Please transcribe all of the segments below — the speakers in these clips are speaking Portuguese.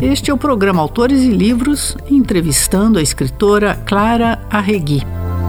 Este é o programa Autores e Livros, entrevistando a escritora Clara Arregui.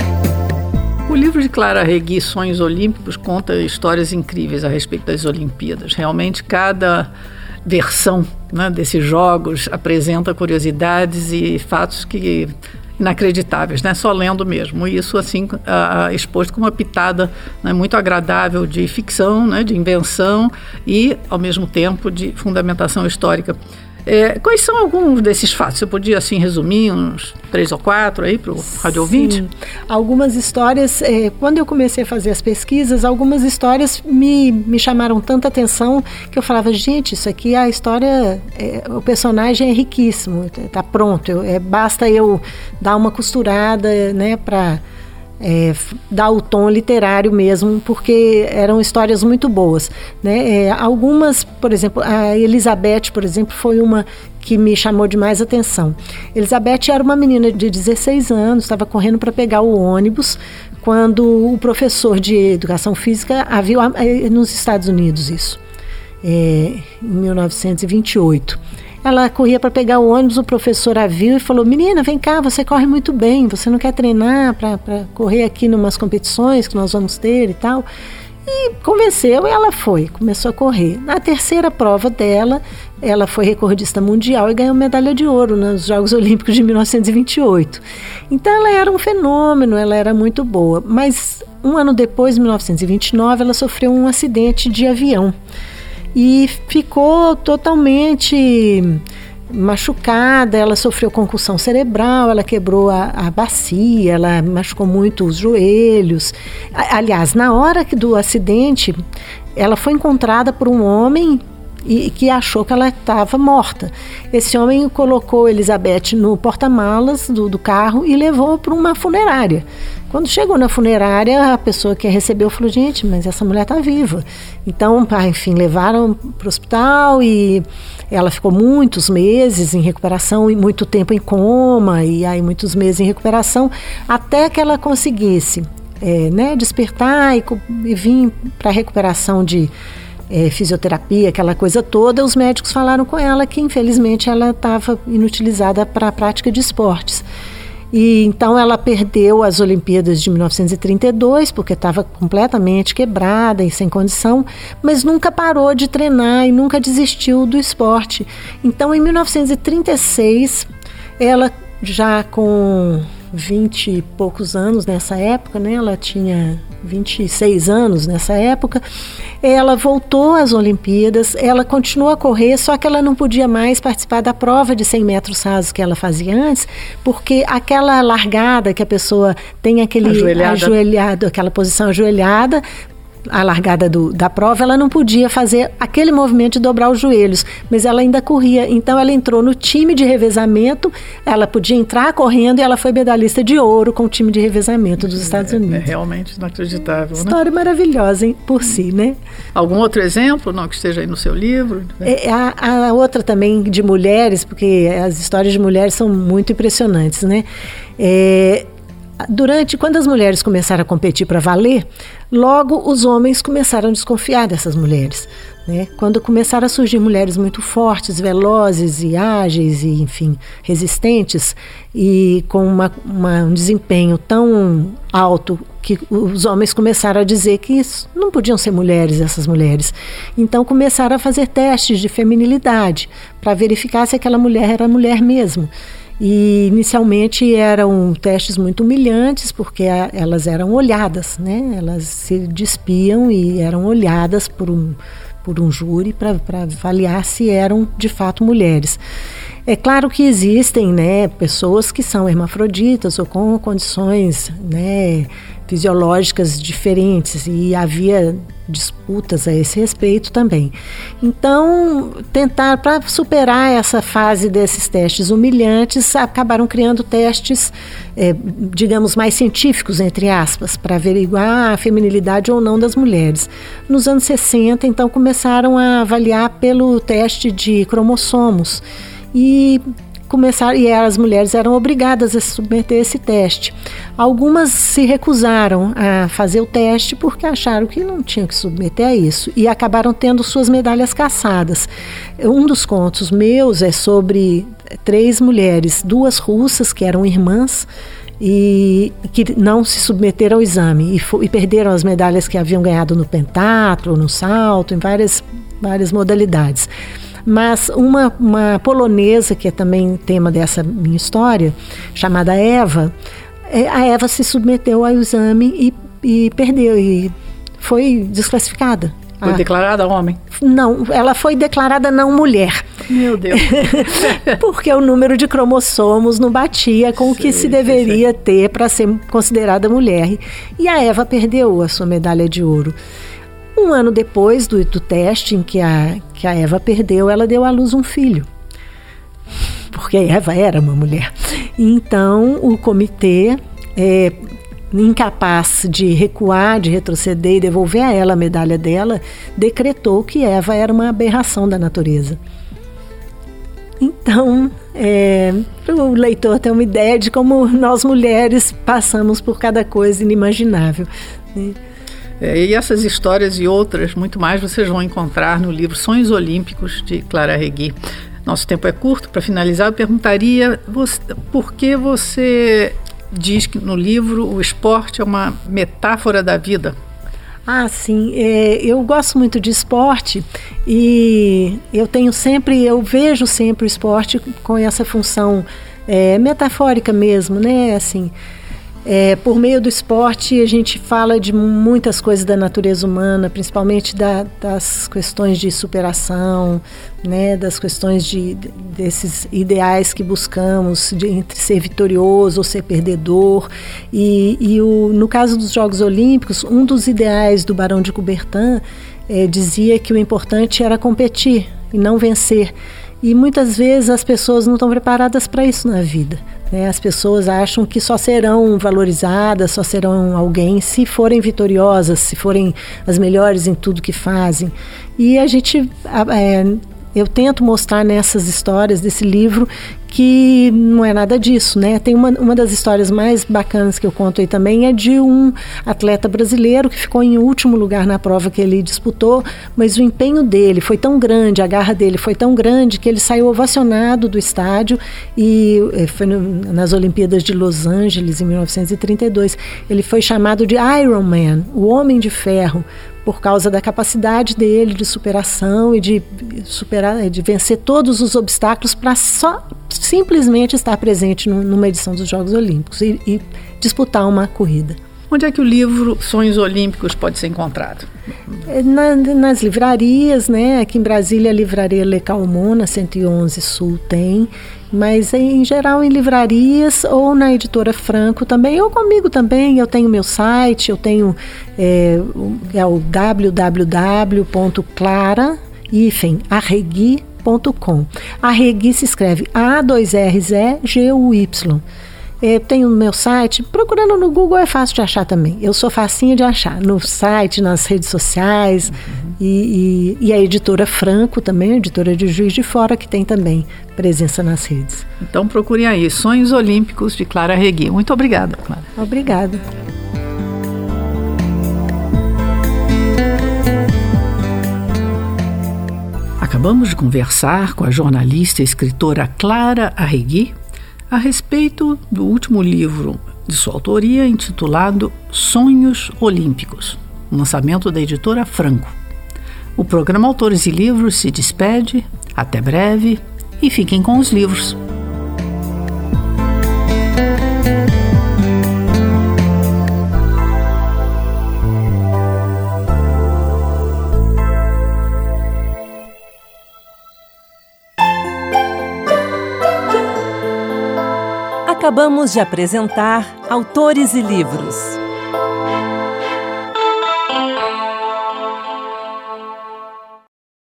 O livro de Clara Arregui, Sonhos Olímpicos, conta histórias incríveis a respeito das Olimpíadas. Realmente, cada versão, né, desses jogos apresenta curiosidades e fatos que inacreditáveis, né? Só lendo mesmo. E isso, assim, exposto com uma pitada, né, muito agradável de ficção, né, de invenção e, ao mesmo tempo, de fundamentação histórica. Quais são alguns desses fatos? Você podia, assim, resumir uns 3 ou 4 aí para o rádio ouvinte? Algumas histórias, quando eu comecei a fazer as pesquisas, algumas histórias me chamaram tanta atenção que eu falava, gente, isso aqui, a história, o personagem é riquíssimo, está pronto, basta eu dar uma costurada, né, para dar o tom literário mesmo, porque eram histórias muito boas, né? Algumas, por exemplo, a Elizabeth, por exemplo, foi uma que me chamou demais a atenção. Elizabeth era uma menina de 16 anos, estava correndo para pegar o ônibus, quando o professor de educação física a viu nos Estados Unidos, isso, em 1928. Ela corria para pegar o ônibus, o professor a viu e falou, menina, vem cá, você corre muito bem, você não quer treinar para correr aqui em umas competições que nós vamos ter e tal? E convenceu e ela foi, começou a correr. Na terceira prova dela, ela foi recordista mundial e ganhou medalha de ouro nos Jogos Olímpicos de 1928. Então ela era um fenômeno, ela era muito boa. Mas um ano depois, em 1929, ela sofreu um acidente de avião. E ficou totalmente machucada, ela sofreu concussão cerebral, ela quebrou a bacia, ela machucou muito os joelhos. Aliás, na hora do acidente, ela foi encontrada por um homem que achou que ela estava morta. Esse homem colocou Elizabeth no porta-malas do carro e levou para uma funerária. Quando chegou na funerária, a pessoa que a recebeu falou, gente, mas essa mulher está viva. Então, enfim, levaram para o hospital e ela ficou muitos meses em recuperação e muito tempo em coma, e aí muitos meses em recuperação, até que ela conseguisse despertar e vir para a recuperação de fisioterapia, aquela coisa toda. Os médicos falaram com ela que, infelizmente, ela estava inutilizada para a prática de esportes. E então ela perdeu as Olimpíadas de 1932, porque estava completamente quebrada e sem condição, mas nunca parou de treinar e nunca desistiu do esporte. Então, em 1936, ela já com 20 e poucos anos nessa época, né? Ela tinha 26 anos nessa época, ela voltou às Olimpíadas, ela continuou a correr, só que ela não podia mais participar da prova de 100 metros rasos que ela fazia antes, porque aquela largada que a pessoa tem aquele ajoelhado, aquela posição ajoelhada, a largada da prova, ela não podia fazer aquele movimento de dobrar os joelhos, mas ela ainda corria. Então ela entrou no time de revezamento, ela podia entrar correndo e ela foi medalhista de ouro com o time de revezamento dos Estados Unidos. É realmente inacreditável, história maravilhosa, hein, por si, né? Algum outro exemplo, não, que esteja aí no seu livro? A outra também de mulheres, porque as histórias de mulheres são muito impressionantes, né? Quando as mulheres começaram a competir para valer, logo os homens começaram a desconfiar dessas mulheres, né? Quando começaram a surgir mulheres muito fortes, velozes e ágeis e, enfim, resistentes e com um desempenho tão alto que os homens começaram a dizer que não podiam ser mulheres, essas mulheres. Então começaram a fazer testes de feminilidade para verificar se aquela mulher era mulher mesmo. E inicialmente eram testes muito humilhantes, porque elas eram olhadas, né? Elas se despiam e eram olhadas por um júri para avaliar se eram de fato mulheres. É claro que existem, né, pessoas que são hermafroditas ou com condições, né, fisiológicas diferentes, e havia disputas a esse respeito também. Então, para superar essa fase desses testes humilhantes, acabaram criando testes, digamos, mais científicos, entre aspas, para averiguar a feminilidade ou não das mulheres. Nos anos 60, então, começaram a avaliar pelo teste de cromossomos. E começaram, e as mulheres eram obrigadas a se submeter a esse teste. Algumas se recusaram a fazer o teste porque acharam que não tinham que submeter a isso e acabaram tendo suas medalhas cassadas. Um dos contos meus é sobre 3 mulheres, 2 russas que eram irmãs e que não se submeteram ao exame e perderam as medalhas que haviam ganhado no pentatlo, no salto, em várias modalidades. Mas uma polonesa, que é também tema dessa minha história, chamada Eva, a Eva se submeteu ao exame e perdeu, e foi desclassificada. Foi declarada homem? Não, ela foi declarada não mulher. Meu Deus. Porque o número de cromossomos não batia com o que se deveria ter para ser considerada mulher. E a Eva perdeu a sua medalha de ouro. Um ano depois do teste em que a Eva perdeu, ela deu à luz um filho. Porque a Eva era uma mulher. Então, o comitê, incapaz de recuar, de retroceder e devolver a ela a medalha dela, decretou que Eva era uma aberração da natureza. Então, o leitor tem uma ideia de como nós mulheres passamos por cada coisa inimaginável, né? E essas histórias e outras, muito mais, vocês vão encontrar no livro Sonhos Olímpicos, de Clara Regui. Nosso tempo é curto. Para finalizar, eu perguntaria por que você diz que no livro o esporte é uma metáfora da vida? Sim. Eu gosto muito de esporte e eu vejo sempre o esporte com essa função metafórica mesmo, né? Assim, por meio do esporte a gente fala de muitas coisas da natureza humana, principalmente das questões de superação, né, das questões desses ideais que buscamos entre ser vitorioso ou ser perdedor. No caso dos Jogos Olímpicos, um dos ideais do Barão de Coubertin dizia que o importante era competir e não vencer. E muitas vezes as pessoas não estão preparadas para isso na vida, né? As pessoas acham que só serão valorizadas, só serão alguém se forem vitoriosas, se forem as melhores em tudo que fazem. E eu tento mostrar nessas histórias desse livro que não é nada disso, né? Tem uma das histórias mais bacanas que eu conto aí também é de um atleta brasileiro que ficou em último lugar na prova que ele disputou, mas o empenho dele foi tão grande, a garra dele foi tão grande que ele saiu ovacionado do estádio e foi nas Olimpíadas de Los Angeles em 1932. Ele foi chamado de Iron Man, o Homem de Ferro, por causa da capacidade dele de superação e de vencer todos os obstáculos para simplesmente estar presente numa edição dos Jogos Olímpicos e disputar uma corrida. Onde é que o livro Sonhos Olímpicos pode ser encontrado? Nas livrarias, né? Aqui em Brasília, a livraria Le Calmon, na 111 Sul tem, mas em geral em livrarias ou na editora Franco também, ou comigo também. Eu tenho meu site, eu tenho o www.clara-arregui.com. Arregui se escreve A2RZGUY. Tenho no meu site, procurando no Google é fácil de achar também. Eu sou facinha de achar, no site, nas redes sociais. E a editora Franco também, a editora de Juiz de Fora, que tem também presença nas redes. Então procurem aí, Sonhos Olímpicos, de Clara Regui. Muito obrigada, Clara. Obrigada. Acabamos de conversar com a jornalista e escritora Clara Arregui a respeito do último livro de sua autoria, intitulado Sonhos Olímpicos, lançamento da editora Franco. O programa Autores e Livros se despede, até breve e fiquem com os livros. Acabamos de apresentar Autores e Livros.